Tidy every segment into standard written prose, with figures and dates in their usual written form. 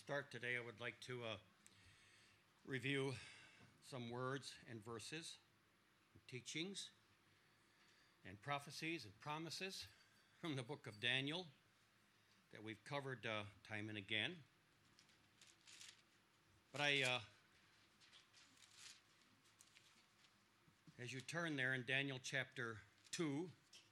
start today, I would like to review some words and verses, and teachings, and prophecies and promises from the book of Daniel that we've covered time and again. But as you turn there in Daniel chapter 2,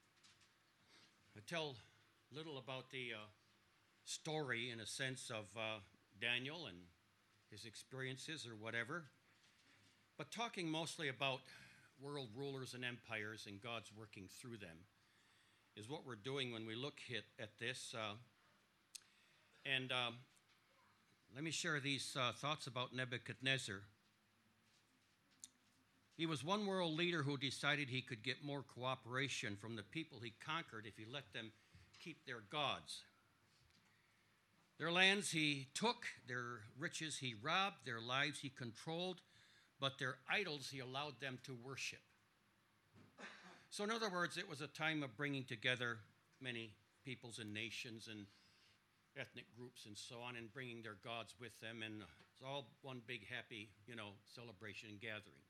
I tell little about the story, in a sense, of Daniel and his experiences or whatever, but talking mostly about world rulers and empires and God's working through them is what we're doing when we look at this. Let me share these thoughts about Nebuchadnezzar. He was one world leader who decided he could get more cooperation from the people he conquered if he let them keep their gods. Their lands he took, their riches he robbed, their lives he controlled, but their idols he allowed them to worship. So in other words, it was a time of bringing together many peoples and nations and ethnic groups and so on, and bringing their gods with them, and it's all one big happy, celebration and gathering.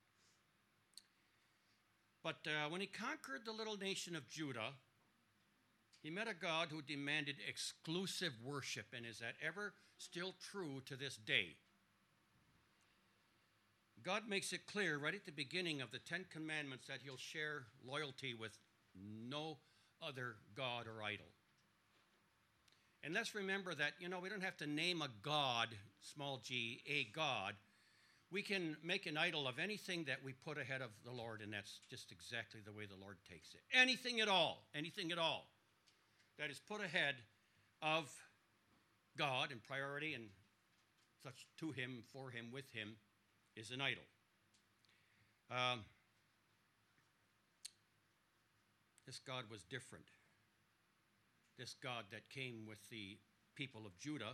But when he conquered the little nation of Judah, he met a God who demanded exclusive worship, and is that ever still true to this day? God makes it clear right at the beginning of the Ten Commandments that he'll share loyalty with no other god or idol. And let's remember that, we don't have to name a god, small g, a god. We can make an idol of anything that we put ahead of the Lord, and that's just exactly the way the Lord takes it. Anything at all that is put ahead of God in priority and such to him, for him, with him, is an idol. This God was different. This God that came with the people of Judah,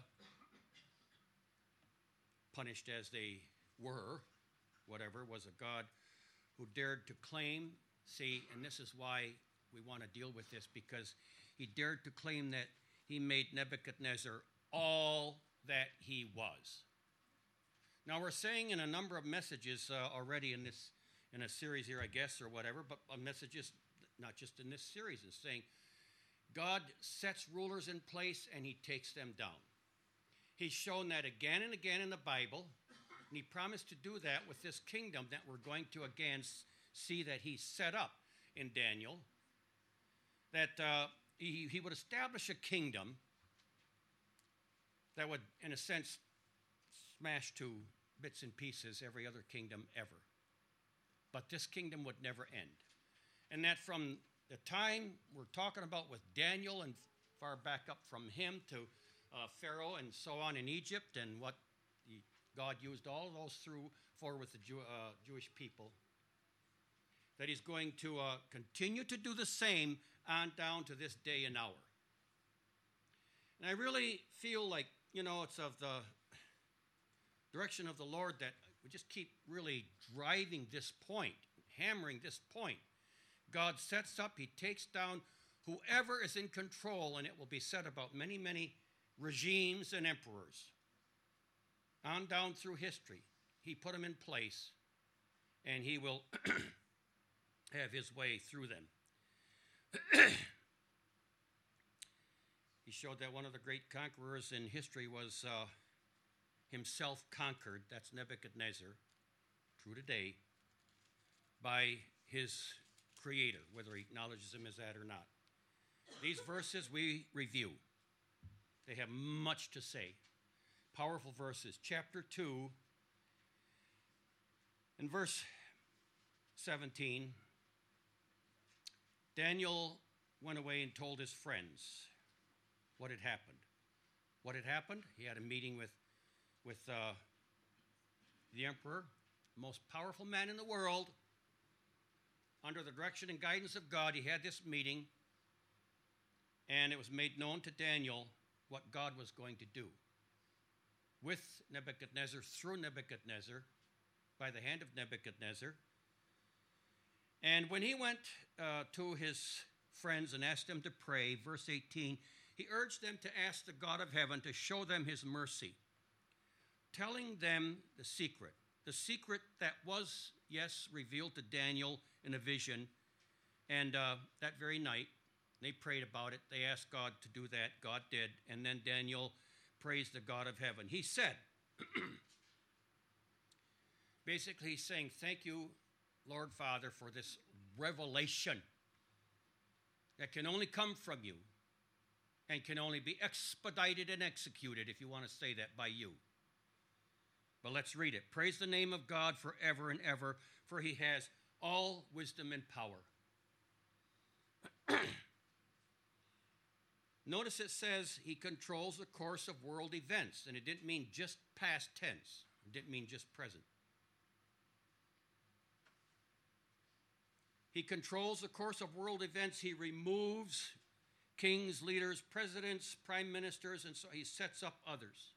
punished as they were, whatever, was a God who dared to claim, and this is why we want to deal with this, because he dared to claim that he made Nebuchadnezzar all that he was. Now, we're saying in a number of messages already in a series here, I guess, or whatever, but messages, not just in this series, is saying God sets rulers in place and he takes them down. He's shown that again and again in the Bible, and he promised to do that with this kingdom that we're going to again see that he set up in Daniel, that he would establish a kingdom that would, in a sense, smash to bits and pieces every other kingdom ever. But this kingdom would never end. And that from the time we're talking about with Daniel and far back up from him to Pharaoh and so on in Egypt, and what God used all of those for with the Jewish people, that he's going to continue to do the same on down to this day and hour. And I really feel like, it's of the direction of the Lord that we just keep really driving this point, hammering this point. God sets up, he takes down whoever is in control, and it will be said about many, many regimes and emperors. On down through history, he put them in place, and he will have his way through them. He showed that one of the great conquerors in history was himself conquered, that's Nebuchadnezzar, true today, by his creator, whether he acknowledges him as that or not. These verses we review. They have much to say. Powerful verses. Chapter 2, in verse 17, Daniel went away and told his friends what had happened. What had happened? He had a meeting with the emperor, most powerful man in the world. Under the direction and guidance of God, he had this meeting, and it was made known to Daniel what God was going to do with Nebuchadnezzar, through Nebuchadnezzar, by the hand of Nebuchadnezzar. And when he went to his friends and asked them to pray, verse 18, he urged them to ask the God of heaven to show them his mercy telling them the secret that was, yes, revealed to Daniel in a vision. And that very night, they prayed about it. They asked God to do that. God did. And then Daniel praised the God of heaven. He said, basically he's saying, thank you, Lord Father, for this revelation that can only come from you and can only be expedited and executed, if you want to say that, by you. But let's read it. Praise the name of God forever and ever, for he has all wisdom and power. Notice it says he controls the course of world events, and it didn't mean just past tense. It didn't mean just present. He controls the course of world events. He removes kings, leaders, presidents, prime ministers, and so he sets up others.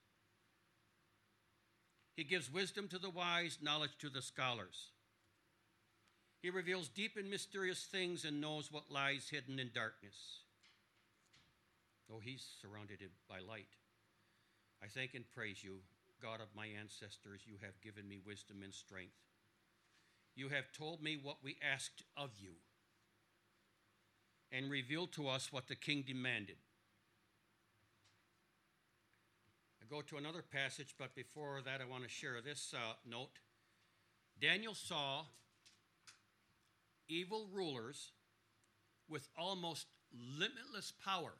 He gives wisdom to the wise, knowledge to the scholars. He reveals deep and mysterious things and knows what lies hidden in darkness. Though he's surrounded by light. I thank and praise you, God of my ancestors. You have given me wisdom and strength. You have told me what we asked of you and revealed to us what the king demanded. I go to another passage, but before that I want to share this note. Daniel saw evil rulers with almost limitless power.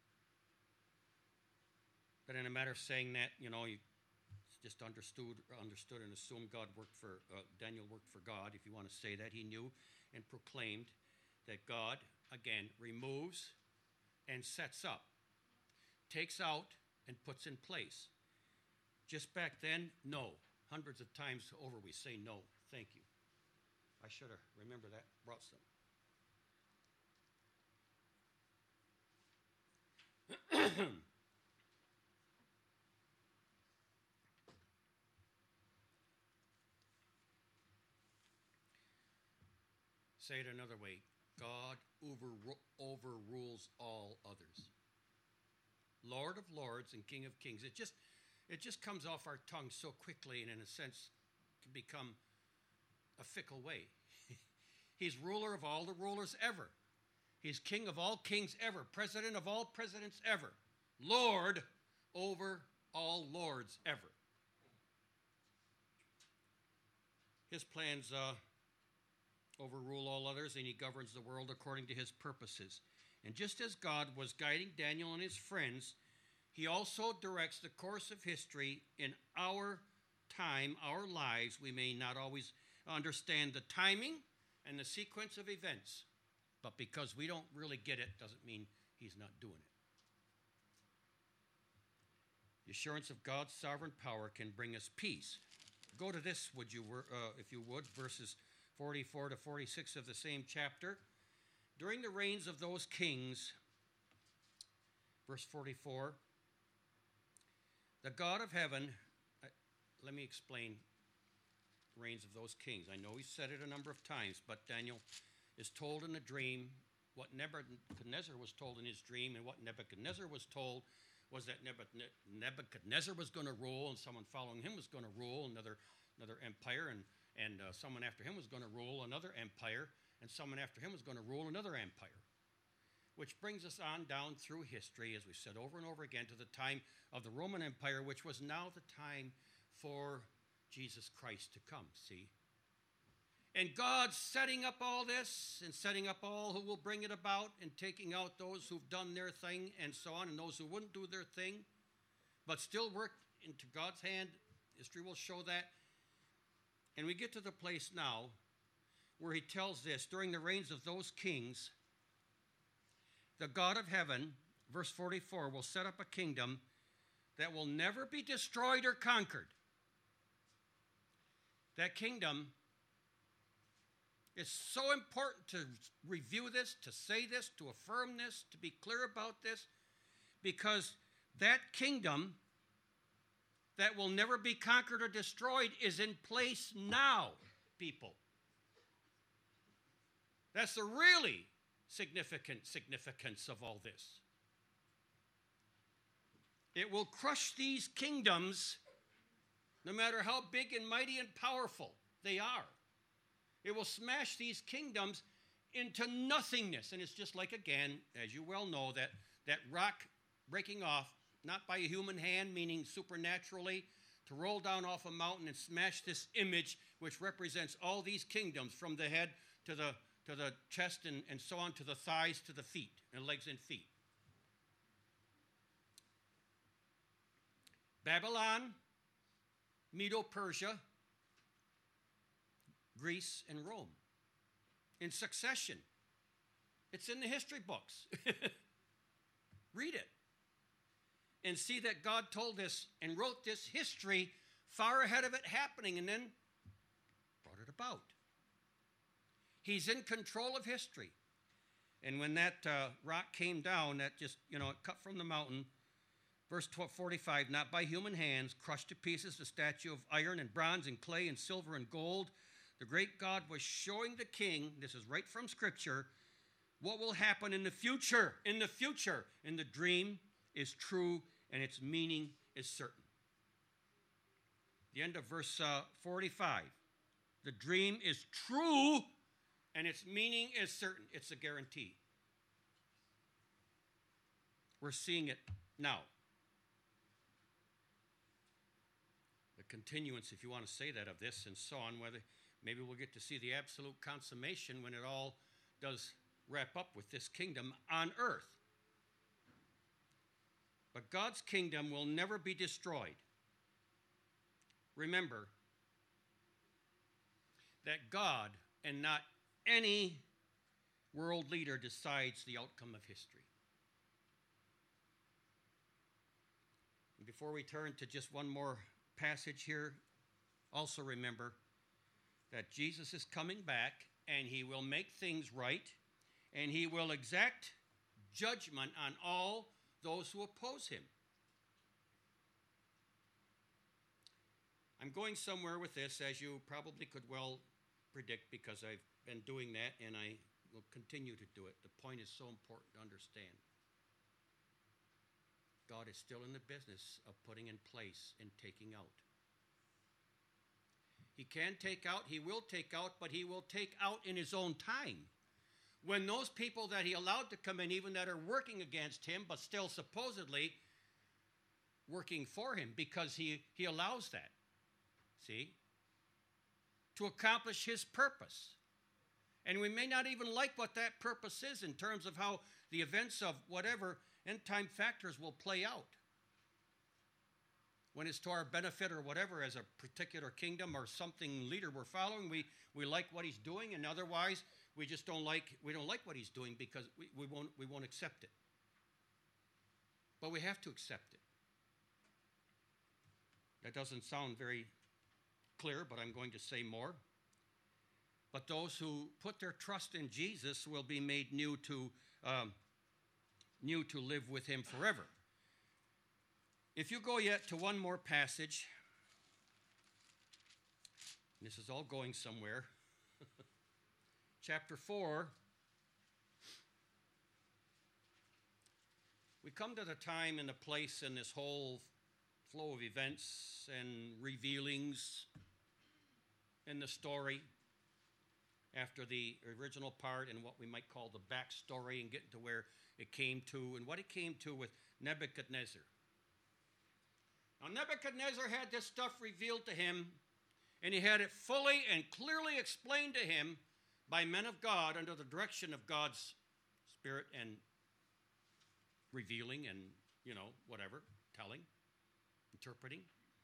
But in a matter of saying that, you just understood and assumed Daniel worked for God, if you want to say that. He knew and proclaimed that God, again, removes and sets up, takes out and puts in place. Just back then, no. Hundreds of times over we say no. Thank you. I should have remembered that, brought some. Say it another way. God overrules all others. Lord of lords and King of kings. It just comes off our tongue so quickly and in a sense can become a fickle way. He's ruler of all the rulers ever. He's king of all kings ever. President of all presidents ever. Lord over all lords ever. His plans overrule all others, and he governs the world according to his purposes. And just as God was guiding Daniel and his friends, he also directs the course of history in our time, our lives. We may not always understand the timing and the sequence of events, but because we don't really get it doesn't mean he's not doing it. The assurance of God's sovereign power can bring us peace. Go to this, if you would, verses 44 to 46 of the same chapter. During the reigns of those kings, verse 44, the God of heaven, let me explain the reigns of those kings. I know he said it a number of times, but Daniel is told in a dream what Nebuchadnezzar was told in his dream, and what Nebuchadnezzar was told was that Nebuchadnezzar was going to rule, and someone following him was going to rule another empire, and someone after him was going to rule another empire, and someone after him was going to rule another empire. Which brings us on down through history, as we've said over and over again, to the time of the Roman Empire, which was now the time for Jesus Christ to come, see? And God's setting up all this, and setting up all who will bring it about, and taking out those who've done their thing, and so on, and those who wouldn't do their thing, but still work into God's hand. History will show that. And we get to the place now where he tells this, during the reigns of those kings, the God of heaven, verse 44, will set up a kingdom that will never be destroyed or conquered. That kingdom is so important to review this, to say this, to affirm this, to be clear about this, because that kingdom that will never be conquered or destroyed is in place now, people. That's the really significance of all this. It will crush these kingdoms no matter how big and mighty and powerful they are. It will smash these kingdoms into nothingness. And it's just like, again, as you well know, that rock breaking off, not by a human hand, meaning supernaturally, to roll down off a mountain and smash this image, which represents all these kingdoms, from the head to the chest and so on, to the thighs, to the feet, and legs and feet. Babylon, Medo-Persia, Greece, and Rome, in succession. It's in the history books. Read it and see that God told us and wrote this history far ahead of it happening, and then brought it about. He's in control of history. And when that rock came down, that just, it cut from the mountain, verse 45, not by human hands, crushed to pieces the statue of iron and bronze and clay and silver and gold. The great God was showing the king, this is right from Scripture, what will happen in the future. In the future. And the dream is true and its meaning is certain. The end of verse 45. The dream is true and its meaning is certain. It's a guarantee. We're seeing it now. The continuance, if you want to say that, of this and so on, whether maybe we'll get to see the absolute consummation when it all does wrap up with this kingdom on earth. But God's kingdom will never be destroyed. Remember that God and not any world leader decides the outcome of history. And before we turn to just one more passage here, also remember that Jesus is coming back and he will make things right and he will exact judgment on all those who oppose him. I'm going somewhere with this, as you probably could well predict, because I've been doing that and I will continue to do it. The point is so important to understand. God is still in the business of putting in place and taking out. He can take out, he will take out, but he will take out in his own time. When those people that he allowed to come in, even that are working against him, but still supposedly working for him, because he allows that, see, to accomplish his purpose. And we may not even like what that purpose is in terms of how the events of whatever end time factors will play out. When it's to our benefit or whatever, as a particular kingdom or something leader we're following, we like what he's doing, and otherwise we just don't like what he's doing, because we won't accept it. But we have to accept it. That doesn't sound very clear, but I'm going to say more. But those who put their trust in Jesus will be made new to live with him forever. If you go yet to one more passage, this is all going somewhere. Chapter 4. We come to the time and the place in this whole flow of events and revealings in the story after the original part and what we might call the backstory, and getting to where it came to and what it came to with Nebuchadnezzar. Now, Nebuchadnezzar had this stuff revealed to him, and he had it fully and clearly explained to him by men of God under the direction of God's Spirit, and revealing and, whatever, telling, interpreting.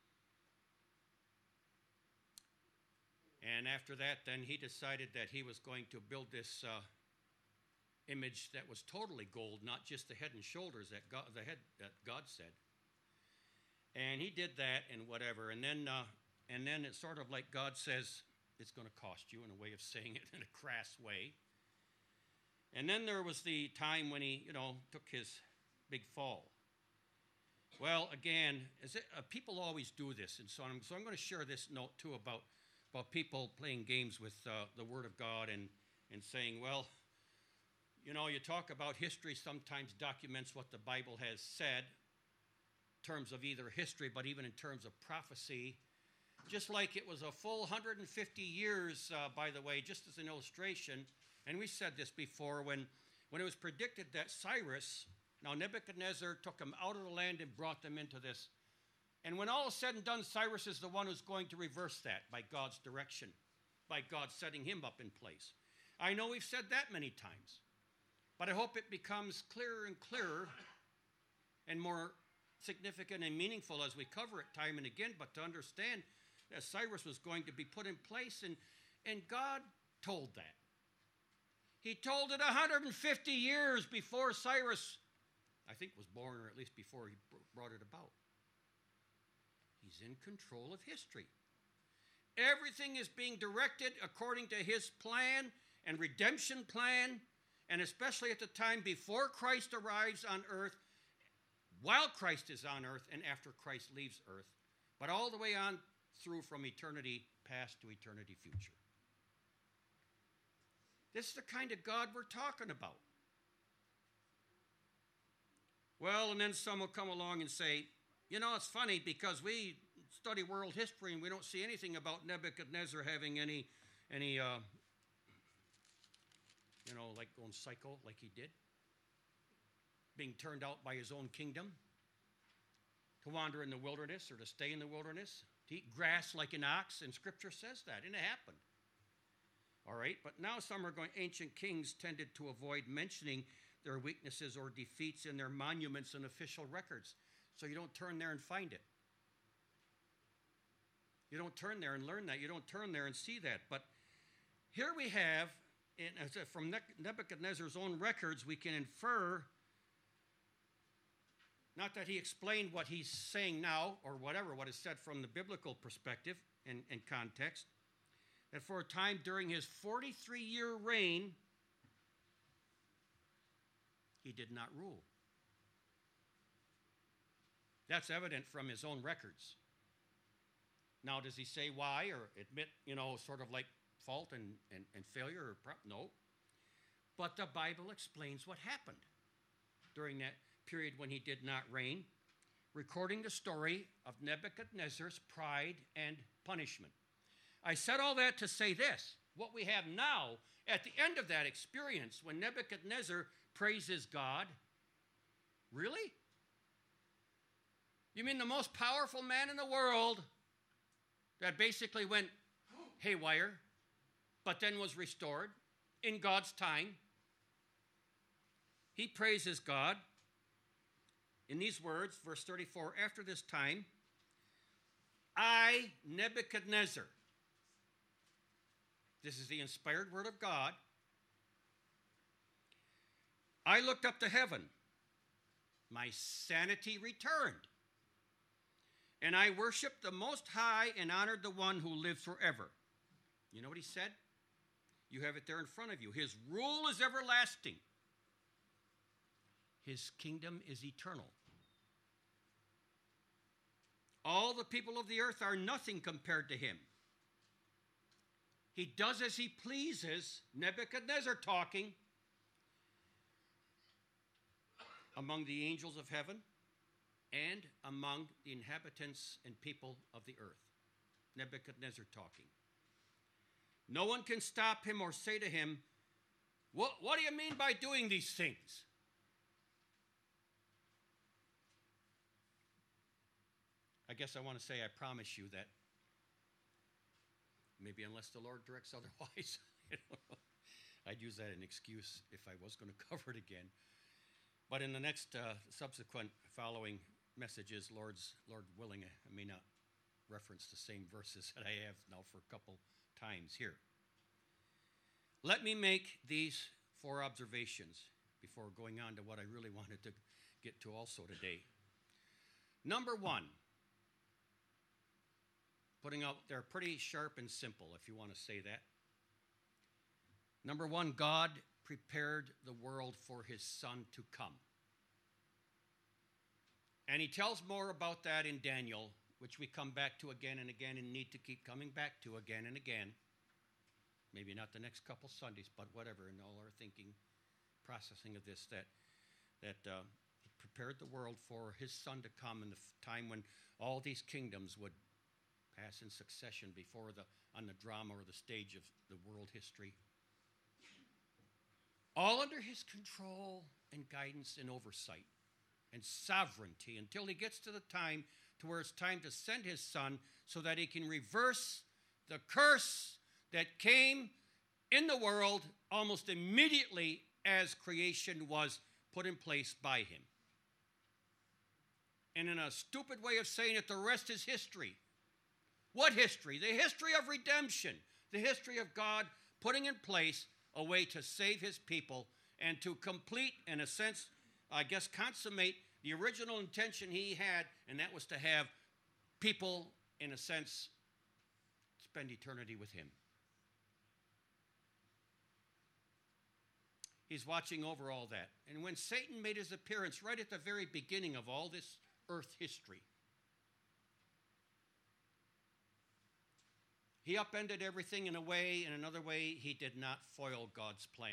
And after that, then he decided that he was going to build this image that was totally gold, not just the head and shoulders that God said. And he did that and whatever. And then it's sort of like God says, it's going to cost you, in a way of saying it in a crass way. And then there was the time when he, took his big fall. Well, again, people always do this, and so on. So I'm going to share this note too about people playing games with the Word of God and saying, well, you talk about history sometimes documents what the Bible has said in terms of either history, but even in terms of prophecy. just like it was a full 150 years, by the way, just as an illustration. And we said this before, when it was predicted that Cyrus, now Nebuchadnezzar took them out of the land and brought them into this. And when all is said and done, Cyrus is the one who's going to reverse that by God's direction, by God setting him up in place. I know we've said that many times, but I hope it becomes clearer and clearer and more significant and meaningful as we cover it time and again, but to understand that Cyrus was going to be put in place, and God told that. He told it 150 years before Cyrus, I think, was born, or at least before he brought it about. He's in control of history. Everything is being directed according to his plan and redemption plan, and especially at the time before Christ arrives on earth, while Christ is on earth, and after Christ leaves earth, but all the way on through from eternity past to eternity future. This is the kind of God we're talking about. Well, and then some will come along and say, you know, it's funny because we study world history and we don't see anything about Nebuchadnezzar having any like going psycho like he did, being turned out by his own kingdom, to wander in the wilderness or to stay in the wilderness, to eat grass like an ox, and Scripture says that, and it happened. All right, but now some are going, ancient kings tended to avoid mentioning their weaknesses or defeats in their monuments and official records, so you don't turn there and find it. You don't turn there and learn that. You don't turn there and see that. But here we have, from Nebuchadnezzar's own records, we can infer, not that he explained what he's saying now, or whatever, what is said from the biblical perspective and context, that for a time during his 43-year reign, he did not rule. That's evident from his own records. Now, does he say why or admit, sort of like fault and failure? No. But the Bible explains what happened during that period when he did not reign, recording the story of Nebuchadnezzar's pride and punishment. I said all that to say this. What we have now, at the end of that experience, when Nebuchadnezzar praises God, really? You mean the most powerful man in the world that basically went haywire, but then was restored in God's time? He praises God in these words, verse 34, after this time, I, Nebuchadnezzar, this is the inspired word of God, I looked up to heaven. My sanity returned. And I worshiped the Most High and honored the one who lives forever. You know what he said? You have it there in front of you. His rule is everlasting. His kingdom is eternal. All the people of the earth are nothing compared to him. He does as he pleases, Nebuchadnezzar talking, among the angels of heaven and among the inhabitants and people of the earth. Nebuchadnezzar talking. No one can stop him or say to him, what do you mean by doing these things? I guess I want to say I promise you that maybe unless the Lord directs otherwise, I'd use that as an excuse if I was going to cover it again. But in the next subsequent following messages, Lord willing, I may not reference the same verses that I have now for a couple times here. Let me make these 4 observations before going on to what I really wanted to get to also today. Number 1, putting out there pretty sharp and simple, if you want to say that. Number 1, God prepared the world for his Son to come. And he tells more about that in Daniel, which we come back to again and again and need to keep coming back to again and again. Maybe not the next couple Sundays, but whatever, in all our thinking, processing of this, that he prepared the world for his Son to come in the time when all these kingdoms would pass in succession on the drama or the stage of the world history. All under his control and guidance and oversight and sovereignty until he gets to the time to where it's time to send his son so that he can reverse the curse that came in the world almost immediately as creation was put in place by him. And in a stupid way of saying it, the rest is history. What history? The history of redemption. The history of God putting in place a way to save his people and to complete, in a sense, I guess, consummate the original intention he had, and that was to have people, in a sense, spend eternity with him. He's watching over all that. And when Satan made his appearance right at the very beginning of all this earth history, he upended everything in a way, in another way, he did not foil God's plan.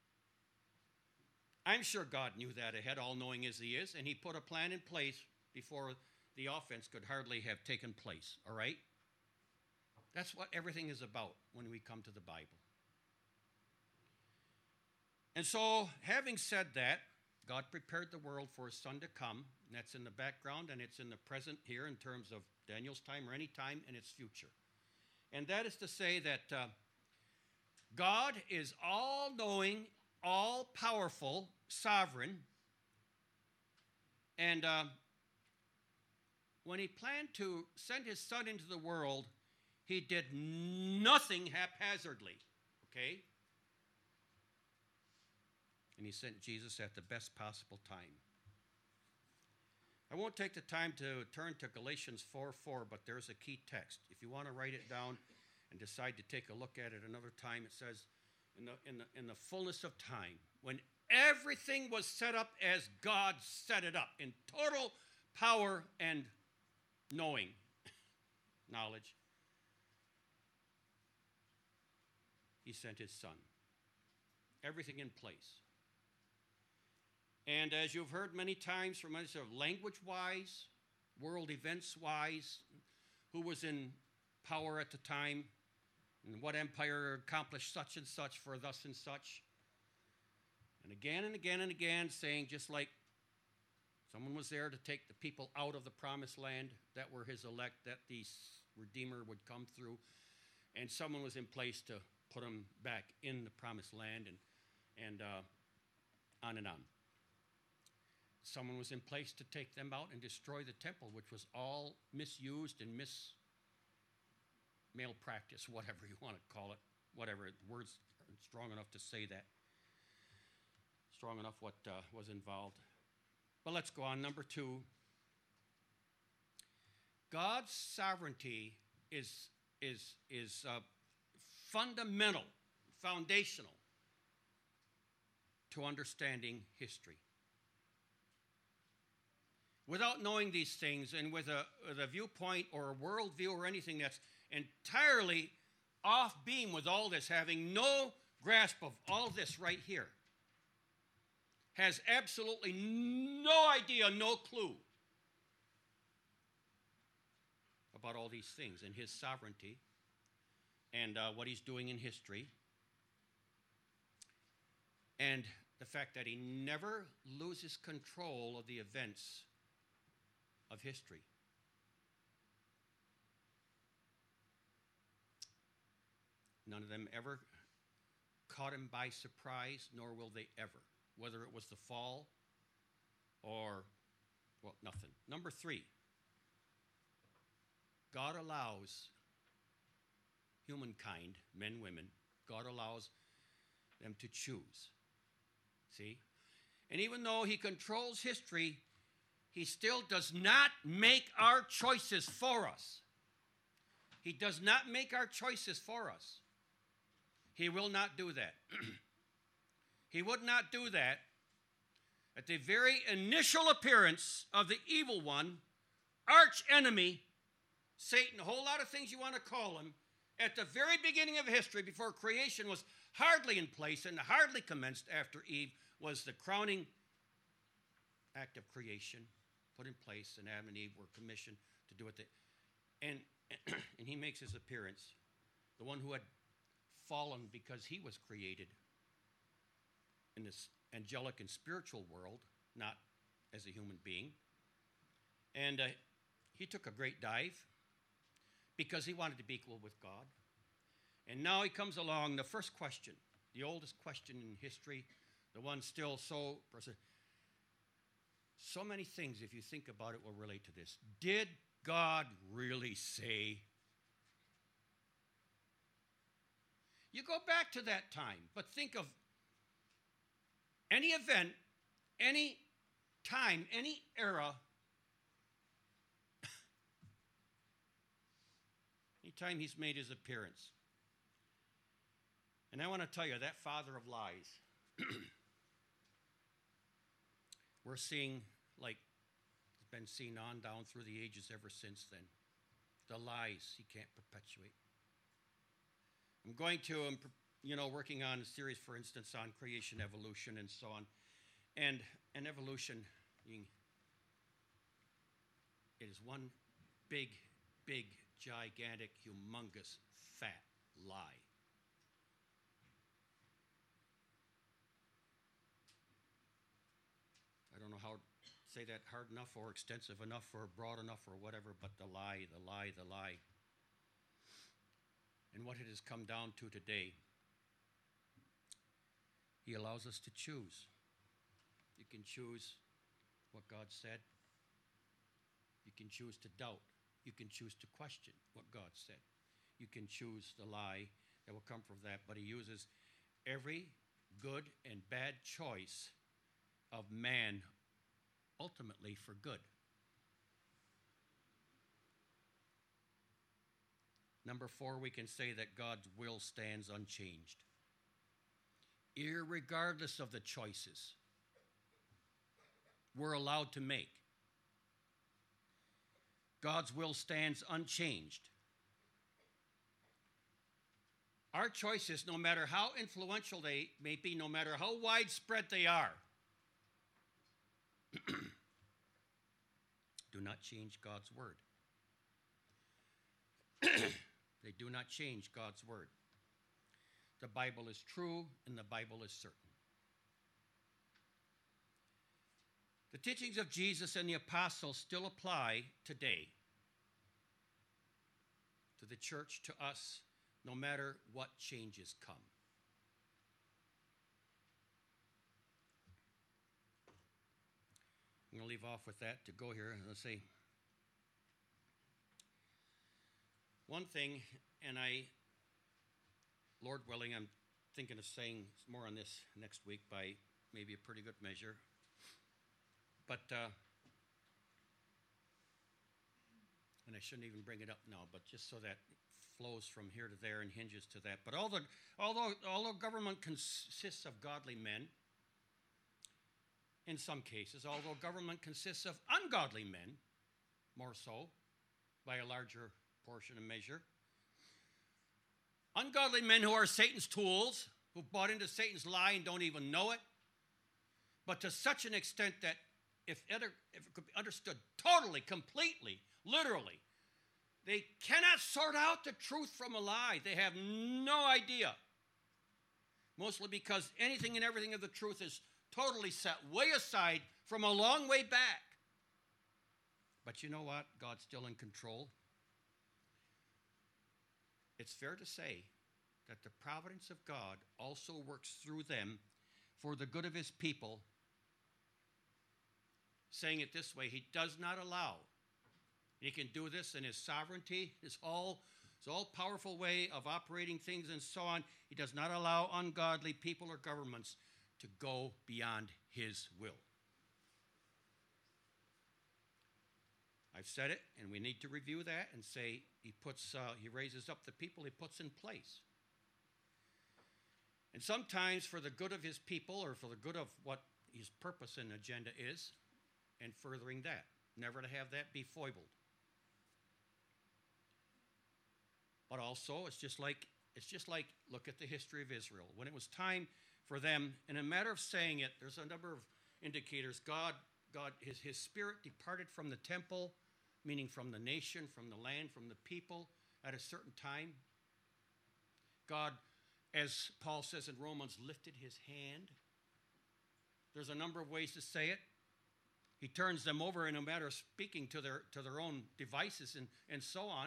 I'm sure God knew that ahead, all-knowing as he is, and he put a plan in place before the offense could hardly have taken place, all right? That's what everything is about when we come to the Bible. And so, having said that, God prepared the world for his son to come, and that's in the background, and it's in the present here in terms of Daniel's time or any time in its future. And that is to say that God is all-knowing, all-powerful, sovereign, and when he planned to send his son into the world, he did nothing haphazardly, okay? And he sent Jesus at the best possible time. I won't take the time to turn to Galatians 4:4, but there's a key text. If you want to write it down and decide to take a look at it another time, it says, in the fullness of time, when everything was set up as God set it up, in total power and knowledge, he sent his son. Everything in place. And as you've heard many times from us, language-wise, world events-wise, who was in power at the time, and what empire accomplished such and such for thus and such. And again and again and again, saying just like someone was there to take the people out of the promised land that were his elect, that the Redeemer would come through, and someone was in place to put them back in the promised land, and on and on. Someone was in place to take them out and destroy the temple, which was all misused and malpractice, whatever you want to call it, whatever, words aren't strong enough to say that, strong enough what was involved. But let's go on. Number 2, God's sovereignty is fundamental, foundational to understanding history. Without knowing these things and with a viewpoint or a worldview or anything that's entirely off beam with all this, having no grasp of all this right here, has absolutely no idea, no clue about all these things and his sovereignty and what he's doing in history, and the fact that he never loses control of the events of history. None of them ever caught him by surprise, nor will they ever, whether it was the fall or, well, nothing. Number 3, God allows humankind, men, women, God allows them to choose. See? And even though he controls history, he still does not make our choices for us. He does not make our choices for us. He will not do that. He would not do that at the very initial appearance of the evil one, arch enemy, Satan, a whole lot of things you want to call him, at the very beginning of history, before creation was hardly in place and hardly commenced after Eve, was the crowning act of creation put in place, and Adam and Eve were commissioned to do it. and he makes his appearance, the one who had fallen because he was created in this angelic and spiritual world, not as a human being. And he took a great dive because he wanted to be equal with God. And now he comes along, the first question, the oldest question in history, the one still so many things, if you think about it, will relate to this. Did God really say? You go back to that time, but think of any event, any time, any era, anytime he's made his appearance. And I want to tell you, that father of lies, we're seeing, like it's been seen on down through the ages ever since then. The lies he can't perpetuate. I'm going to, working on a series, for instance, on creation, evolution, and so on. And evolution, it is one big, gigantic, humongous, fat lie. I don't know how to say that hard enough or extensive enough or broad enough or whatever, but the lie. And what it has come down to today, he allows us to choose. You can choose what God said. You can choose to doubt. You can choose to question what God said. You can choose the lie that will come from that, but he uses every good and bad choice of man ultimately for good. Number 4, we can say that God's will stands unchanged, irregardless of the choices we're allowed to make. God's will stands unchanged. Our choices, no matter how influential they may be, no matter how widespread they are, do not change God's word. They do not change God's word. The Bible is true and the Bible is certain. The teachings of Jesus and the apostles still apply today to the church, to us, no matter what changes come. I'm going to leave off with that to go here. Let's see. One thing, and Lord willing, I'm thinking of saying more on this next week by maybe a pretty good measure. But, and I shouldn't even bring it up now, but just so that it flows from here to there and hinges to that. But although government consists of godly men, in some cases, although government consists of ungodly men, more so, by a larger portion and measure. Ungodly men who are Satan's tools, who bought into Satan's lie and don't even know it, but to such an extent that if it could be understood totally, completely, literally, they cannot sort out the truth from a lie. They have no idea. Mostly because anything and everything of the truth is totally set way aside from a long way back. But you know what? God's still in control. It's fair to say that the providence of God also works through them for the good of his people. Saying it this way, he does not allow. He can do this in his sovereignty, his all-powerful way of operating things and so on. He does not allow ungodly people or governments to go beyond his will. I've said it, and we need to review that and say he raises up the people he puts in place. And sometimes for the good of his people or for the good of what his purpose and agenda is, and furthering that, never to have that be foibled. But also, it's just like look at the history of Israel. When it was time for them, in a matter of saying it, there's a number of indicators. His spirit departed from the temple meaning from the nation, from the land, from the people at a certain time. God, as Paul says in Romans, lifted his hand. There's a number of ways to say it. He turns them over in a matter of speaking to their own devices and so on.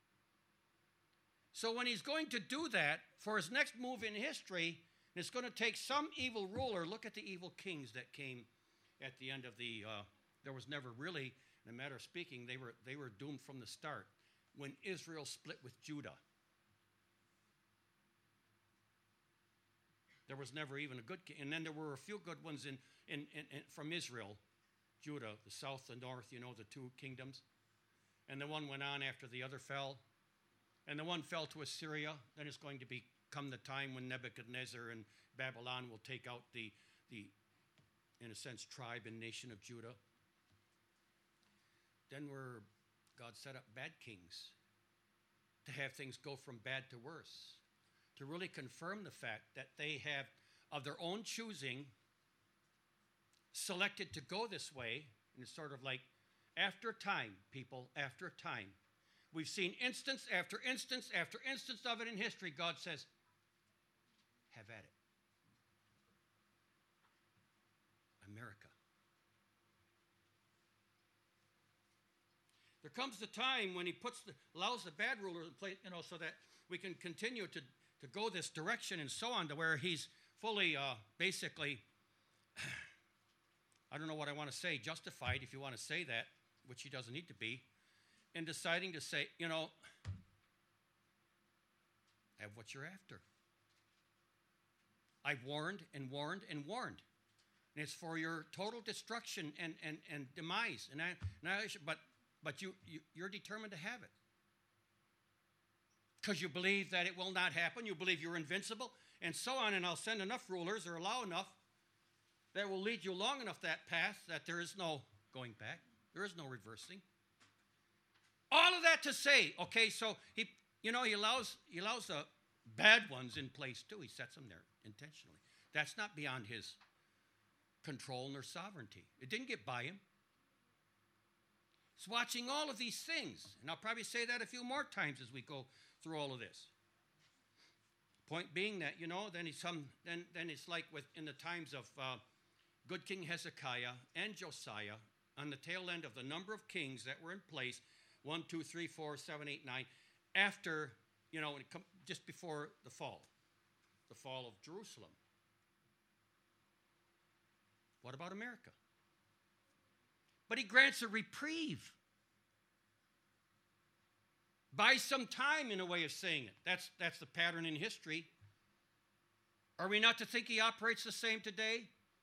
So when he's going to do that for his next move in history, and it's going to take some evil ruler. Look at the evil kings that came at the end of the, there was never really, in a matter of speaking, they were doomed from the start when Israel split with Judah. There was never even a good king. And then there were a few good ones from Israel, Judah, the south, the north, the two kingdoms. And the one went on after the other fell. And the one fell to Assyria. Then it's going to come the time when Nebuchadnezzar and Babylon will take out the in a sense, tribe and nation of Judah. Then God set up bad kings to have things go from bad to worse, to really confirm the fact that they have, of their own choosing, selected to go this way. And it's sort of like, after time, people, after time. We've seen instance after instance after instance of it in history. God says, have at it. America. There comes the time when he allows the bad ruler to play, so that we can continue to go this direction and so on, to where he's fully, basically, I don't know what I want to say, justified, if you want to say that, which he doesn't need to be, in deciding to say, have what you're after. I've warned and warned and warned. And it's for your total destruction and demise. And but you're determined to have it. Because you believe that it will not happen. You believe you're invincible. And so on. And I'll send enough rulers, or allow enough, that will lead you long enough that path that there is no going back. There is no reversing. All of that to say, okay, so he allows the bad ones in place too. He sets them there intentionally. That's not beyond his control nor sovereignty. It didn't get by him. He's watching all of these things. And I'll probably say that a few more times as we go through all of this. Point being that, then it's like in the times of good King Hezekiah and Josiah, on the tail end of the number of kings that were in place, 1, 2, 3, 4, 7, 8, 9, after, just before the fall of Jerusalem. What about America? But he grants a reprieve. Buys some time, in a way of saying it. That's the pattern in history. Are we not to think he operates the same today?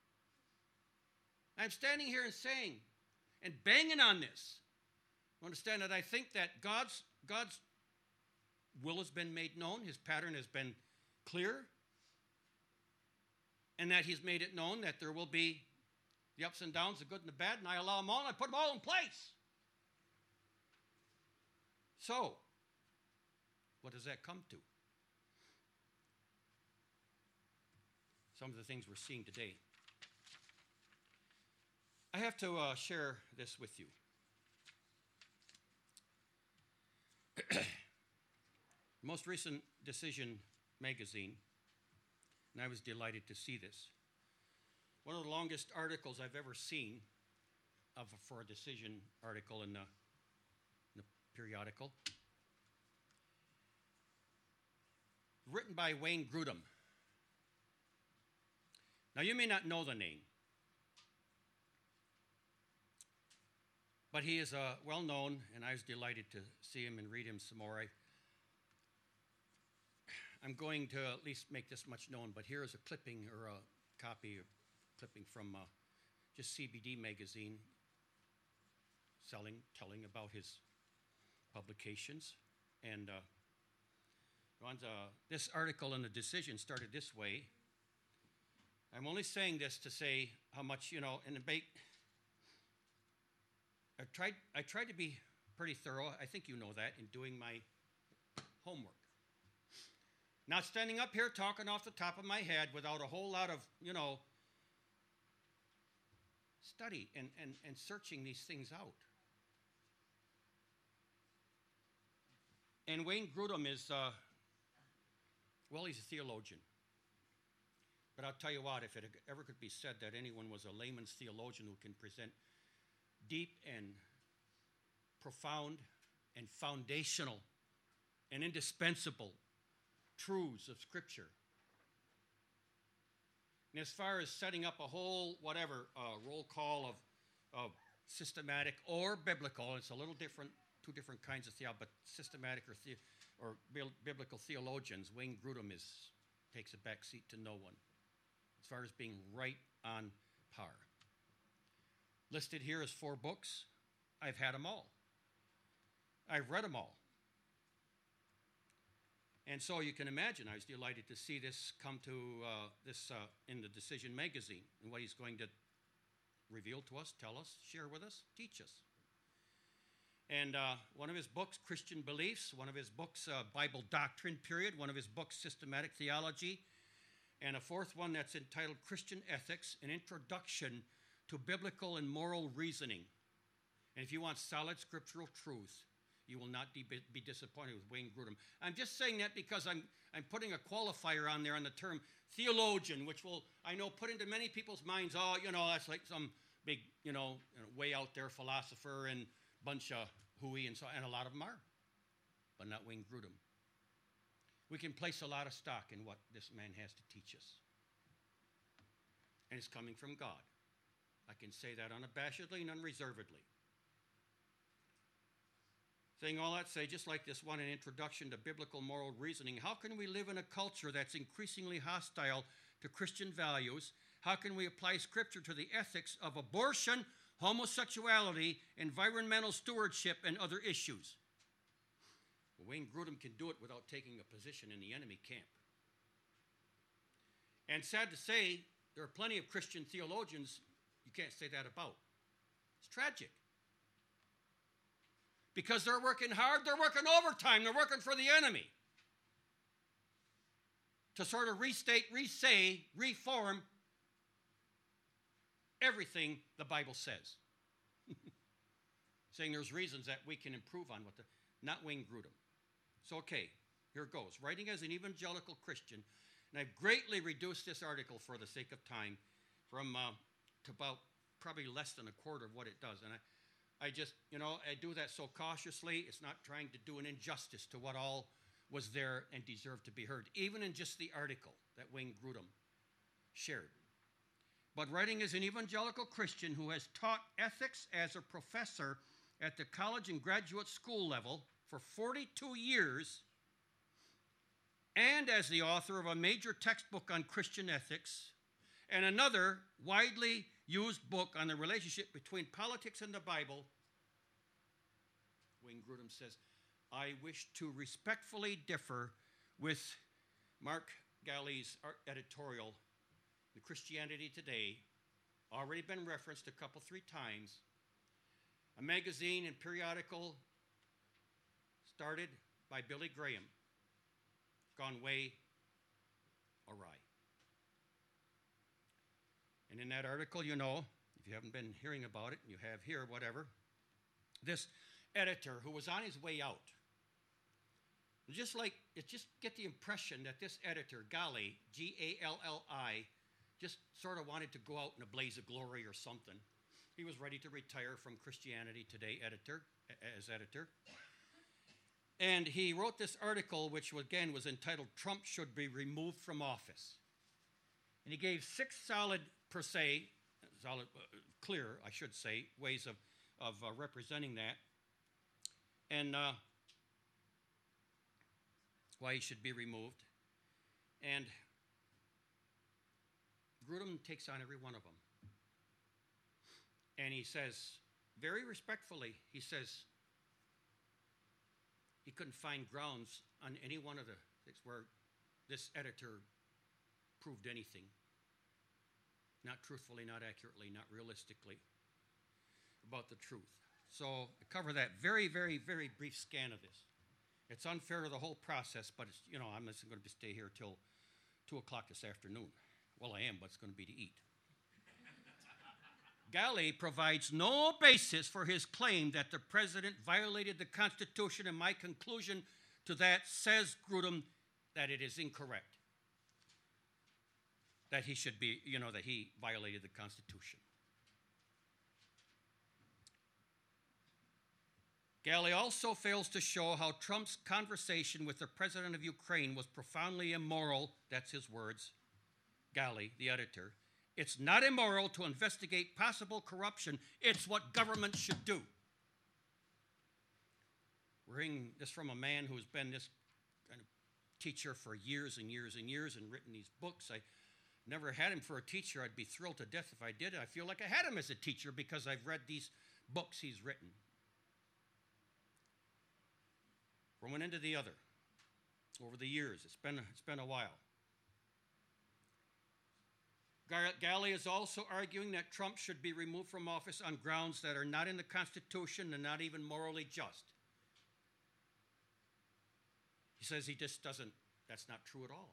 I'm standing here and saying, and banging on this, understand that I think that God's will has been made known, his pattern has been clear, and that he's made it known that there will be the ups and downs, the good and the bad, and I allow them all, and I put them all in place. So, what does that come to? Some of the things we're seeing today. I have to share this with you. Most recent Decision magazine, and I was delighted to see this. One of the longest articles I've ever seen for a Decision article in the periodical. Written by Wayne Grudem. Now, you may not know the name, but he is well known, and I was delighted to see him and read him some more. I'm going to at least make this much known, but here is a clipping or a copy of clipping from just CBD magazine, telling about his publications. And this article in the Decision started this way. I'm only saying this to say how much, in the debate, I tried to be pretty thorough. I think you know that, in doing my homework. Not standing up here talking off the top of my head without a whole lot of, study and searching these things out. And Wayne Grudem is, well, he's a theologian. But I'll tell you what, if it ever could be said that anyone was a layman's theologian who can present deep and profound and foundational and indispensable truths of Scripture. And as far as setting up a whole, roll call of systematic or biblical, it's a little different, two different kinds of theology, but systematic or biblical theologians, Wayne Grudem takes a back seat to no one as far as being right on par. Listed here as 4 books. I've had them all. I've read them all. And so you can imagine I was delighted to see this come to in the Decision magazine and what he's going to reveal to us, tell us, share with us, teach us. And one of his books, Christian Beliefs, one of his books, Bible Doctrine, period, one of his books, Systematic Theology, and a 4th one that's entitled Christian Ethics, an Introduction to Biblical and Moral Reasoning. And if you want solid scriptural truth, you will not be disappointed with Wayne Grudem. I'm just saying that because I'm putting a qualifier on there on the term theologian, which will, I know, put into many people's minds, that's like some big, way out there philosopher and bunch of hooey, and a lot of them are, but not Wayne Grudem. We can place a lot of stock in what this man has to teach us. And it's coming from God. I can say that unabashedly and unreservedly. Saying all that, say, just like this one, an introduction to biblical moral reasoning, how can we live in a culture that's increasingly hostile to Christian values? How can we apply Scripture to the ethics of abortion, homosexuality, environmental stewardship, and other issues? Well, Wayne Grudem can do it without taking a position in the enemy camp. And sad to say, there are plenty of Christian theologians you can't say that about. It's tragic. Because they're working hard, they're working overtime, they're working for the enemy. To sort of restate, resay, reform everything the Bible says. Saying there's reasons that we can improve on not Wayne Grudem. So, okay, here it goes. Writing as an evangelical Christian, and I've greatly reduced this article for the sake of time from to about probably less than a quarter of what it does. And I just, I do that so cautiously. It's not trying to do an injustice to what all was there and deserved to be heard, even in just the article that Wayne Grudem shared. But writing as an evangelical Christian who has taught ethics as a professor at the college and graduate school level for 42 years, and as the author of a major textbook on Christian ethics, and another widely used book on the relationship between politics and the Bible, Wayne Grudem says, I wish to respectfully differ with Mark Galli's editorial, The Christianity Today, already been referenced a couple, 3 times, a magazine and periodical started by Billy Graham, gone way awry. And in that article, if you haven't been hearing about it, you have here, whatever, this editor who was on his way out, just get the impression that this editor, Galli, Galli, just sort of wanted to go out in a blaze of glory or something. He was ready to retire from Christianity Today editor. And he wrote this article, which again was entitled, Trump Should Be Removed from Office. And he gave 6 solid, per se, clear, I should say, ways of representing that. And why he should be removed. And Grudem takes on every one of them. And he says, very respectfully, he says, he couldn't find grounds on any one of the things where this editor proved anything. Not truthfully, not accurately, not realistically about the truth. So I cover that very, very, very brief scan of this. It's unfair to the whole process, but it's, I'm just going to stay here till 2 o'clock this afternoon. Well, I am, but it's going to be to eat. Galli provides no basis for his claim that the president violated the Constitution, and my conclusion to that, says Grudem that it is incorrect. That he should be, that he violated the Constitution. Galli also fails to show how Trump's conversation with the president of Ukraine was profoundly immoral. That's his words. Galli, the editor. It's not immoral to investigate possible corruption. It's what government should do. We're hearing this from a man who's been this kind of teacher for years and years and years and written these books. I never had him for a teacher. I'd be thrilled to death if I did. I feel like I had him as a teacher because I've read these books he's written. From one end to the other. Over the years. It's been a while. Galli is also arguing that Trump should be removed from office on grounds that are not in the Constitution and not even morally just. He says he just doesn't, that's not true at all.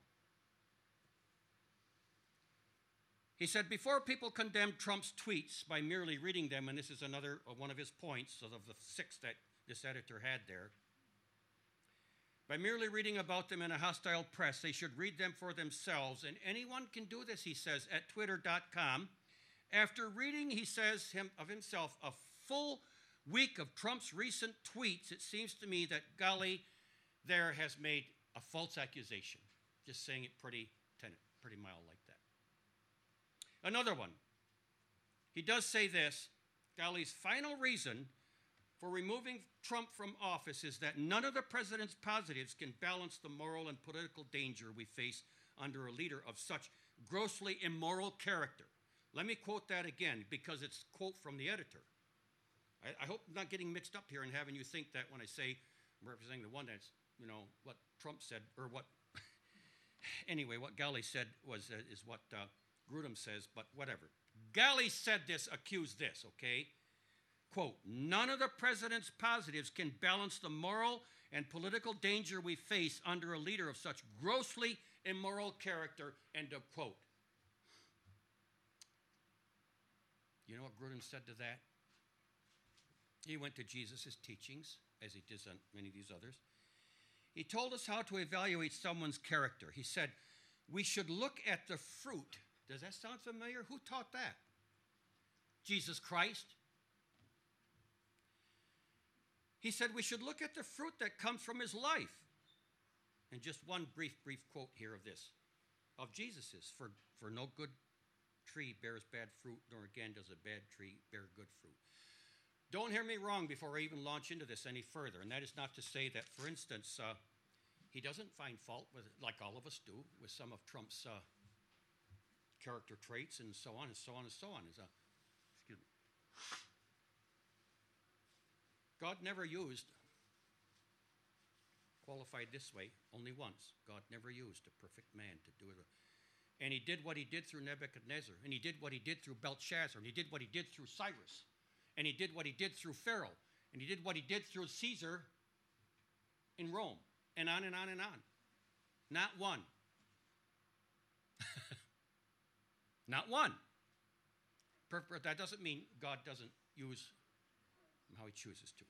He said, before people condemn Trump's tweets by merely reading them, and this is another one of his points of the 6 that this editor had there, by merely reading about them in a hostile press, they should read them for themselves. And anyone can do this, he says, at twitter.com. After reading, he says of himself, a full week of Trump's recent tweets, it seems to me that Galli there has made a false accusation. Just saying it pretty mild like that. Another one. He does say this, Galli's final reason for removing Trump from office is that none of the president's positives can balance the moral and political danger we face under a leader of such grossly immoral character. Let me quote that again because it's a quote from the editor. I hope I'm not getting mixed up here and having you think that when I say I'm representing the one that's, what Trump said, or what, anyway, what Galli said is what Grudem says, but whatever. Galli said this, accused this, okay? Quote, none of the president's positives can balance the moral and political danger we face under a leader of such grossly immoral character, end of quote. You know what Grudem said to that? He went to Jesus' teachings, as he did on many of these others. He told us how to evaluate someone's character. He said, we should look at the fruit. Does that sound familiar? Who taught that? Jesus Christ. He said we should look at the fruit that comes from his life. And just one brief quote here of this, of Jesus's, for no good tree bears bad fruit, nor again does a bad tree bear good fruit. Don't hear me wrong before I even launch into this any further, and that is not to say that, for instance, he doesn't find fault with, like all of us do, with some of Trump's character traits and so on and so on and so on. Excuse me. God never used, qualified this way, only once. God never used a perfect man to do it. And he did what he did through Nebuchadnezzar, and he did what he did through Belshazzar, and he did what he did through Cyrus, and he did what he did through Pharaoh, and he did what he did through Caesar in Rome, and on and on and on. Not one. Not one. That doesn't mean God doesn't use how he chooses to.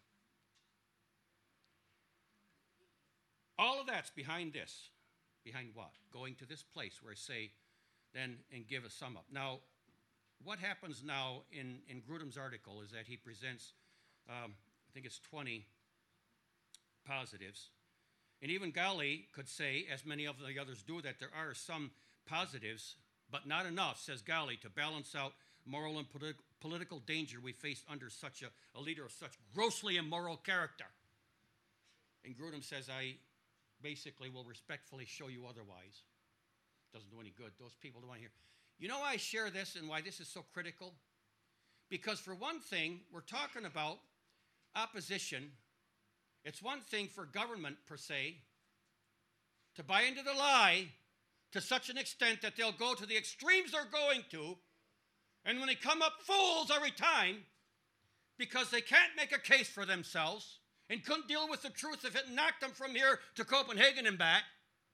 All of that's behind this. Behind what? Going to this place where I say, then, and give a sum up. Now, what happens now in Grudem's article is that he presents, I think it's 20 positives. And even Galli could say, as many of the others do, that there are some positives, but not enough, says Galli, to balance out moral and political danger we face under such a leader of such grossly immoral character. And Grudem says, I basically will respectfully show you otherwise. Doesn't do any good. Those people don't want to hear. You know why I share this and why this is so critical? Because for one thing, we're talking about opposition. It's one thing for government, per se, to buy into the lie to such an extent that they'll go to the extremes they're going to, and when they come up fools every time because they can't make a case for themselves and couldn't deal with the truth if it knocked them from here to Copenhagen and back.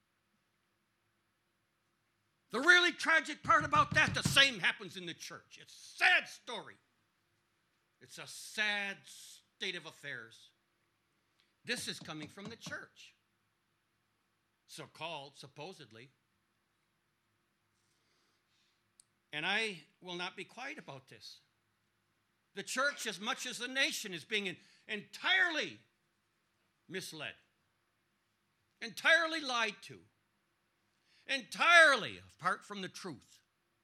The really tragic part about that, the same happens in the church. It's a sad story. It's a sad state of affairs. This is coming from the church. so-called, supposedly. And I will not be quiet about this. The church, as much as the nation, is being entirely misled, entirely lied to, entirely apart from the truth.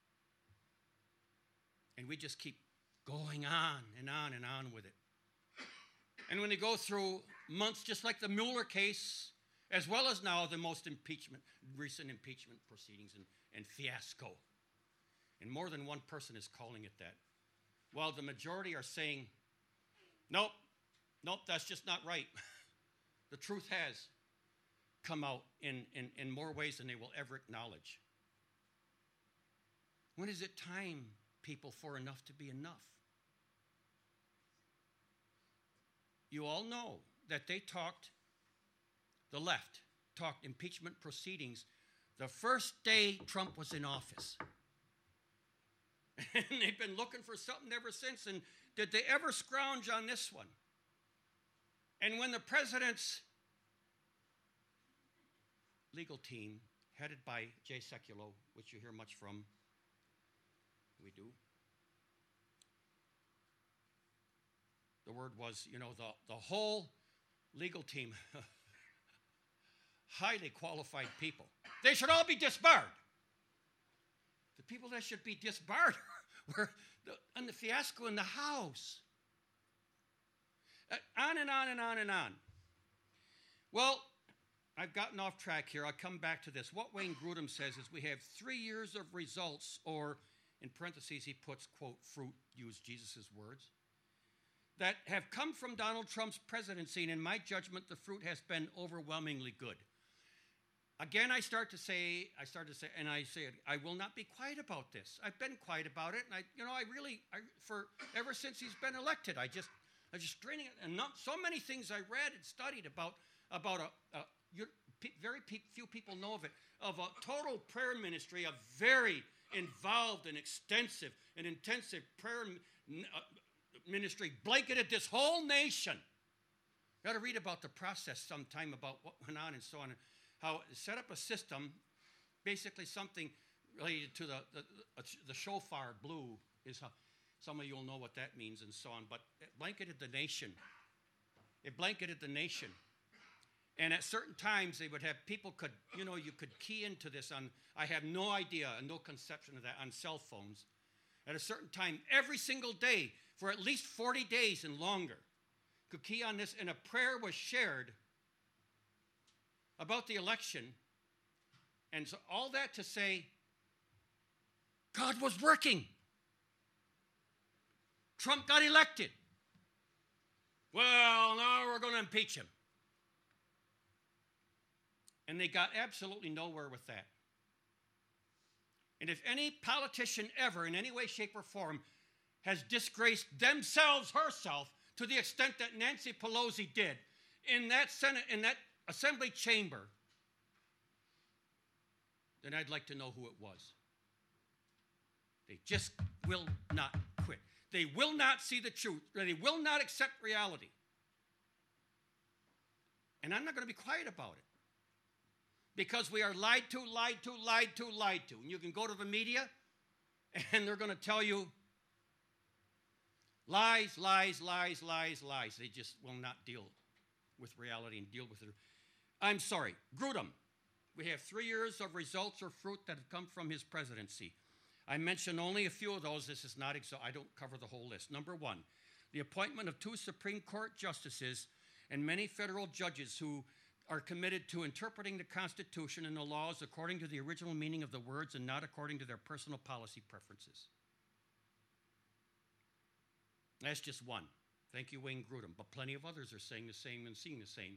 And we just keep going on and on and on with it. And when they go through months, just like the Mueller case, as well as now the most recent impeachment proceedings and fiasco. And more than one person is calling it that. While the majority are saying, nope, that's just not right. The truth has come out in more ways than they will ever acknowledge. When is it time, people, for enough to be enough? You all know that the left talked impeachment proceedings the first day Trump was in office. And they've been looking for something ever since. And did they ever scrounge on this one? And when the president's legal team, headed by Jay Sekulow, which you hear much from, we do. The word was, the whole legal team, highly qualified people. They should all be disbarred. The people that should be disbarred were on the fiasco in the House. On and on and on and on. Well, I've gotten off track here. I'll come back to this. What Wayne Grudem says is we have 3 years of results, or in parentheses he puts, quote, fruit, use Jesus' words, that have come from Donald Trump's presidency, and in my judgment, the fruit has been overwhelmingly good. Again, I started to say, I will not be quiet about this. I've been quiet about it, and ever since he's been elected, I just straining it, and so many things I read and studied about very few people know of it, of a total prayer ministry, a very involved and extensive and intensive prayer ministry blanketed this whole nation. You got to read about the process sometime, about what went on and so on, and how it set up a system, basically something related to the shofar blue is how some of you will know what that means and so on, but it blanketed the nation. It blanketed the nation. And at certain times they would have people you could key into this on, I have no idea, no conception of that, on cell phones. At a certain time, every single day, for at least 40 days and longer, could key on this, and a prayer was shared about the election. And so all that to say, God was working. Trump got elected. Well, now we're going to impeach him. And they got absolutely nowhere with that. And if any politician ever, in any way, shape, or form, has disgraced themselves, herself, to the extent that Nancy Pelosi did in that Senate, in that assembly chamber, then I'd like to know who it was. They just will not quit. They will not see the truth. They will not accept reality. And I'm not going to be quiet about it. Because we are lied to. And you can go to the media, and they're going to tell you lies. They just will not deal with reality and deal with it. I'm sorry, Grudem. We have 3 years of results or fruit that have come from his presidency. I mentioned only a few of those. This is not I don't cover the whole list. Number 1, the appointment of 2 Supreme Court justices and many federal judges who are committed to interpreting the Constitution and the laws according to the original meaning of the words and not according to their personal policy preferences. That's just one. Thank you, Wayne Grudem. But plenty of others are saying the same and seeing the same.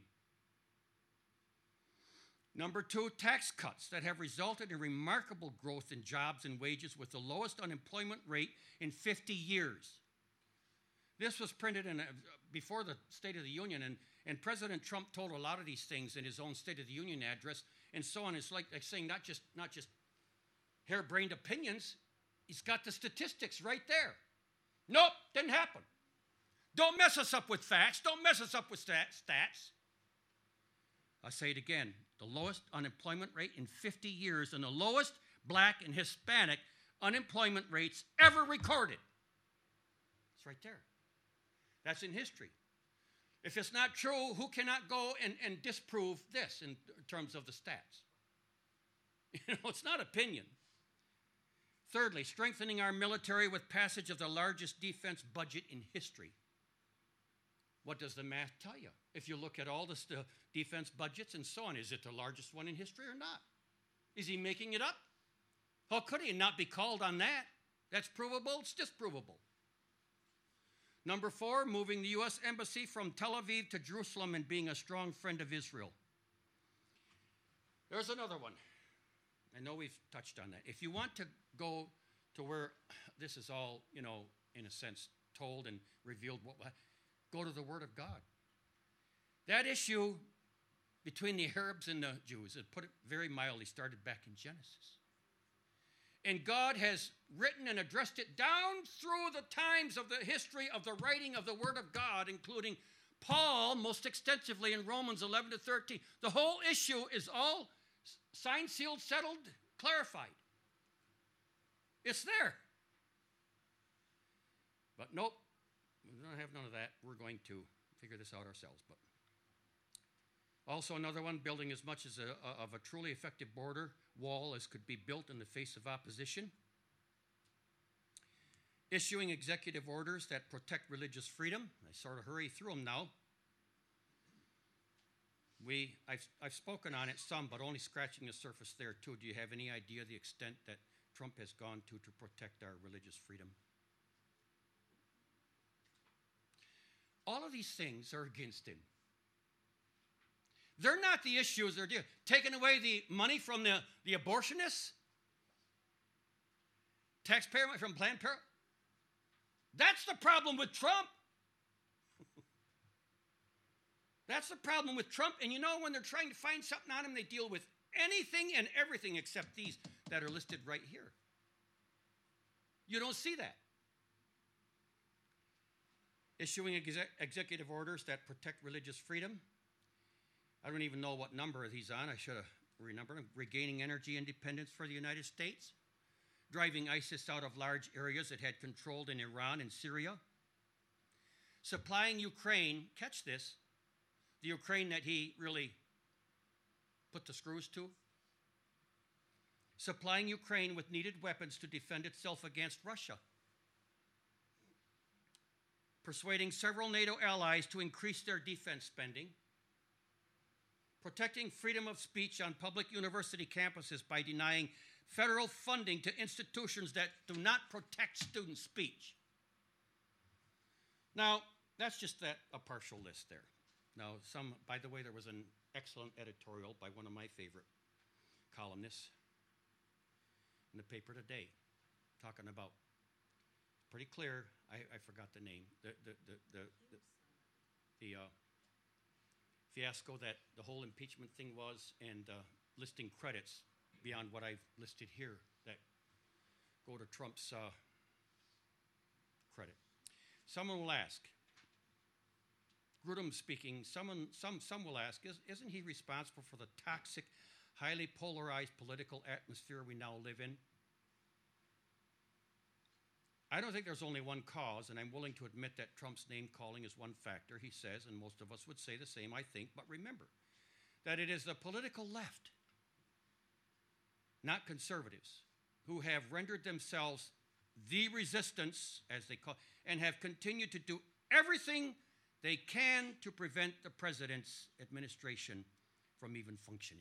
Number 2, tax cuts that have resulted in remarkable growth in jobs and wages with the lowest unemployment rate in 50 years. This was printed before the State of the Union, and President Trump told a lot of these things in his own State of the Union address, and so on. It's like saying not just harebrained opinions. He's got the statistics right there. Nope, didn't happen. Don't mess us up with facts. Don't mess us up with stats. I'll say it again. The lowest unemployment rate in 50 years and the lowest black and Hispanic unemployment rates ever recorded. It's right there. That's in history. If it's not true, who cannot go and disprove this in terms of the stats? It's not opinion. Thirdly, strengthening our military with passage of the largest defense budget in history. What does the math tell you? If you look at all the defense budgets and so on, is it the largest one in history or not? Is he making it up? How could he not be called on that? That's provable, it's disprovable. Number 4, moving the U.S. Embassy from Tel Aviv to Jerusalem and being a strong friend of Israel. There's another one. I know we've touched on that. If you want to go to where this is all, in a sense, told and revealed, go to the Word of God. That issue between the Arabs and the Jews, to put it very mildly, started back in Genesis. And God has written and addressed it down through the times of the history of the writing of the Word of God, including Paul most extensively in Romans 11 to 13. The whole issue is all signed, sealed, settled, clarified. It's there. But nope, we don't have none of that. We're going to figure this out ourselves. But also another one, building as much as of a truly effective border wall as could be built in the face of opposition. Issuing executive orders that protect religious freedom. I sort of hurry through them now. I've spoken on it some, but only scratching the surface there too. Do you have any idea the extent that Trump has gone to protect our religious freedom? All of these things are against him. They're not the issues they're dealing. Taking away the money from the abortionists, taxpayer money from Planned Parenthood. That's the problem with Trump. That's the problem with Trump. And when they're trying to find something on him, they deal with anything and everything except these that are listed right here. You don't see that. Issuing executive orders that protect religious freedom. I don't even know what number he's on. I should have remembered him. Regaining energy independence for the United States. Driving ISIS out of large areas it had controlled in Iran and Syria. Supplying Ukraine, catch this, the Ukraine that he really put the screws to. Supplying Ukraine with needed weapons to defend itself against Russia. Persuading several NATO allies to increase their defense spending. Protecting freedom of speech on public university campuses by denying federal funding to institutions that do not protect student speech. Now, that's just a partial list there. Now, by the way, there was an excellent editorial by one of my favorite columnists in the paper today, talking about, pretty clear, I forgot the name, the fiasco that the whole impeachment thing was, and listing credits beyond what I've listed here that go to Trump's credit. Someone will ask, Grudem speaking, some will ask, isn't he responsible for the toxic, highly polarized political atmosphere we now live in? I don't think there's only one cause, and I'm willing to admit that Trump's name-calling is one factor, he says, and most of us would say the same, I think, but remember that it is the political left, not conservatives, who have rendered themselves the resistance, as they call it, and have continued to do everything they can to prevent the president's administration from even functioning.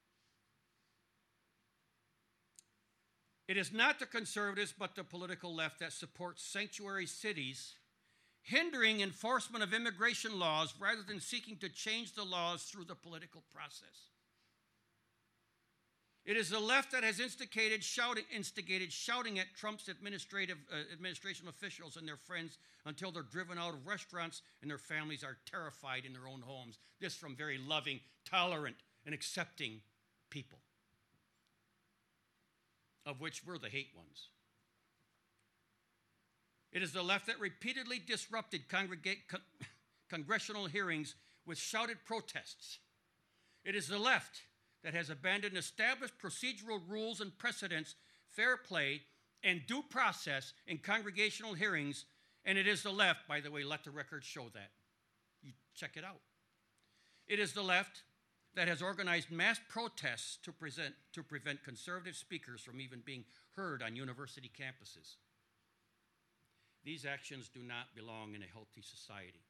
It is not the conservatives, but the political left that supports sanctuary cities, hindering enforcement of immigration laws rather than seeking to change the laws through the political process. It is the left that has instigated shouting at Trump's administration officials and their friends until they're driven out of restaurants and their families are terrified in their own homes. This from very loving, tolerant, and accepting people, of which we're the hate ones. It is the left that repeatedly disrupted congressional hearings with shouted protests. It is the left that has abandoned established procedural rules and precedents, fair play, and due process in congregational hearings, and it is the left, by the way, let the record show that. You check it out. It is the left that has organized mass protests to prevent conservative speakers from even being heard on university campuses. These actions do not belong in a healthy society.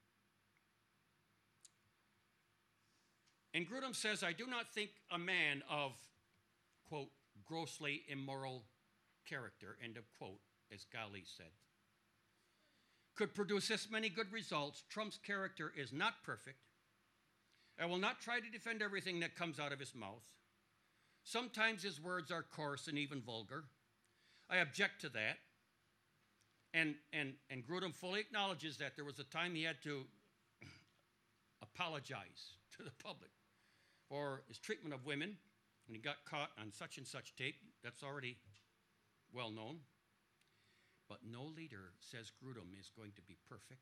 And Grudem says, I do not think a man of, quote, grossly immoral character, end of quote, as Gali said, could produce this many good results. Trump's character is not perfect. I will not try to defend everything that comes out of his mouth. Sometimes his words are coarse and even vulgar. I object to that. And Grudem fully acknowledges that there was a time he had to apologize to the public for his treatment of women when he got caught on such and such tape. That's already well known. But no leader, says Grudem, is going to be perfect.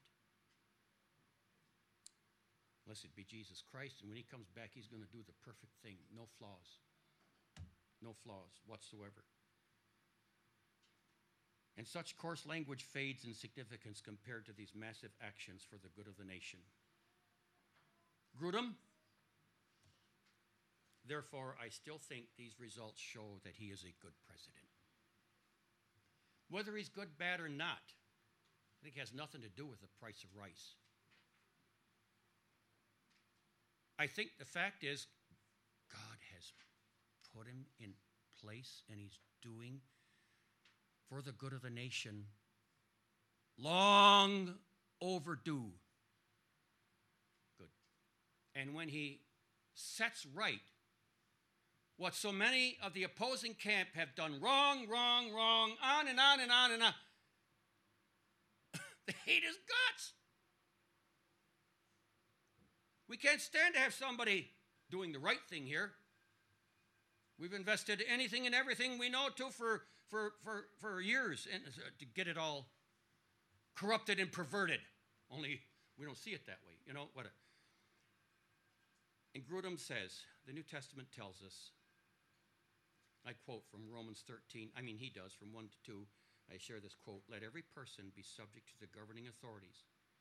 Blessed be Jesus Christ. And when he comes back, he's going to do the perfect thing. No flaws. No flaws whatsoever. And such coarse language fades in significance compared to these massive actions for the good of the nation. Grudem, therefore, I still think these results show that he is a good president. Whether he's good, bad, or not, I think has nothing to do with the price of rice. I think the fact is God has put him in place and he's doing for the good of the nation long overdue good. And when he sets right what so many of the opposing camp have done wrong, on and on and on and on, they hate his guts. We can't stand to have somebody doing the right thing here. We've invested anything and everything we know to for years and to get it all corrupted and perverted. Only we don't see it that way. You know what? And Grudem says, the New Testament tells us, I quote from Romans 13, he does, from 1 to 2, I share this quote, let every person be subject to the governing authorities,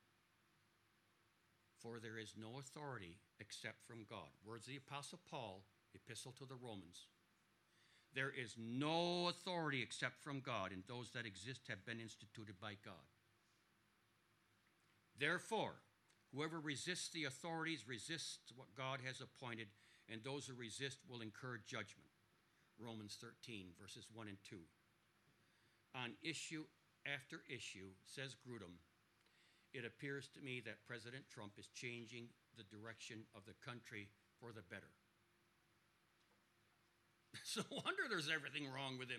for there is no authority except from God. Words of the Apostle Paul, Epistle to the Romans. There is no authority except from God, and those that exist have been instituted by God. Therefore, whoever resists the authorities resists what God has appointed, and those who resist will incur judgment. Romans 13, verses 1 and 2. On issue after issue, says Grudem, it appears to me that President Trump is changing the direction of the country for the better. It's no wonder there's everything wrong with him.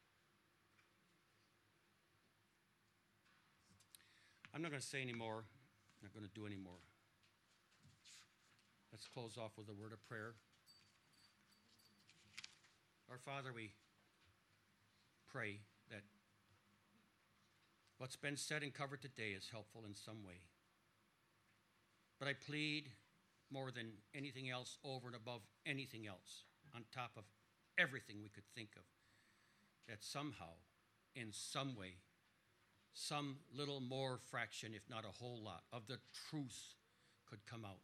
I'm not going to say any more. I'm not going to do any more. Let's close off with a word of prayer. Our Father, we pray that what's been said and covered today is helpful in some way. But I plead more than anything else, over and above anything else, on top of everything we could think of, that somehow, in some way, some little more fraction, if not a whole lot, of the truth could come out.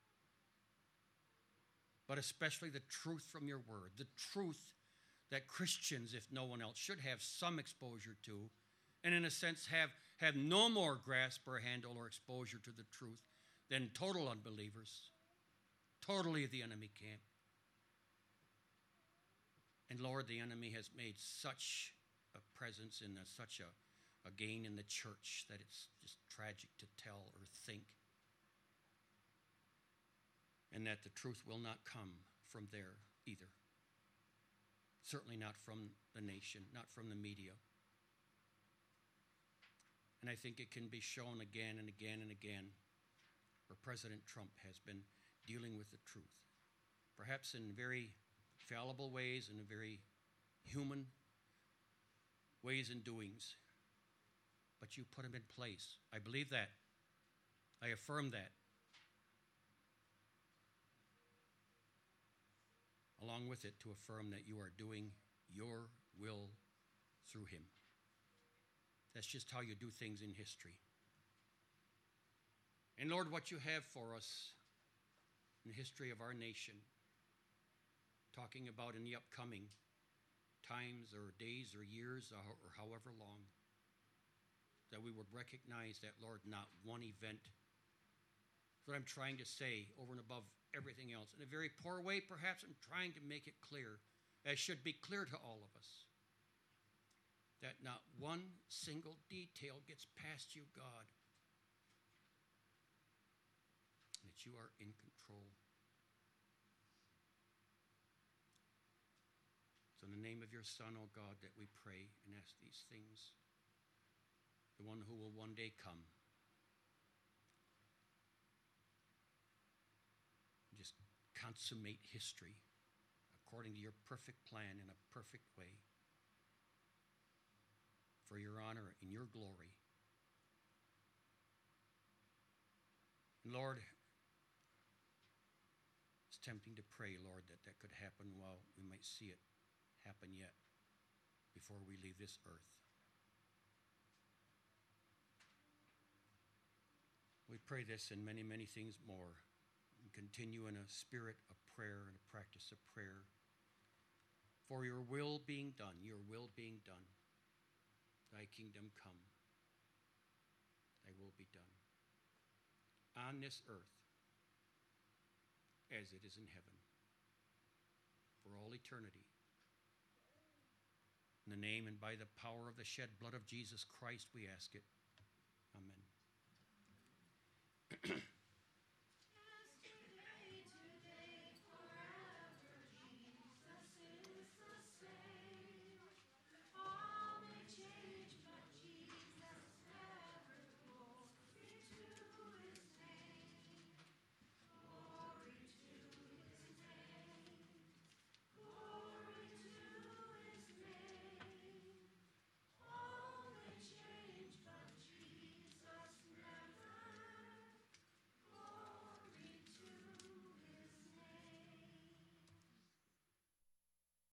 But especially the truth from your word, the truth that Christians, if no one else, should have some exposure to, and in a sense have no more grasp or handle or exposure to the truth than total unbelievers, totally the enemy camp. And Lord, the enemy has made such a presence and such a gain in the church that it's just tragic to tell or think. And that the truth will not come from there either. Certainly not from the nation, not from the media. And I think it can be shown again and again and again where President Trump has been dealing with the truth. Perhaps in very fallible ways and in very human ways and doings. But you put him in place. I believe that. I affirm that. along with it to affirm that you are doing your will through him. That's just how you do things in history. And Lord, what you have for us in the history of our nation, talking about in the upcoming times or days or years or however long, that we would recognize that, Lord, not one event. That's what I'm trying to say over and above everything else. In a very poor way, perhaps, I'm trying to make it clear, as should be clear to all of us, that not one single detail gets past you, God, and that you are in control. So in the name of your Son, O God, that we pray and ask these things, the one who will one day come. Just consummate history according to your perfect plan in a perfect way for your honor and your glory. And Lord, it's tempting to pray, Lord, that could happen while we might see it happen yet before we leave this earth. We pray this and many, many things more, and continue in a spirit of prayer and a practice of prayer for your will being done, your will being done. Thy kingdom come, thy will be done on this earth as it is in heaven for all eternity. In the name and by the power of the shed blood of Jesus Christ, we ask it. Amen.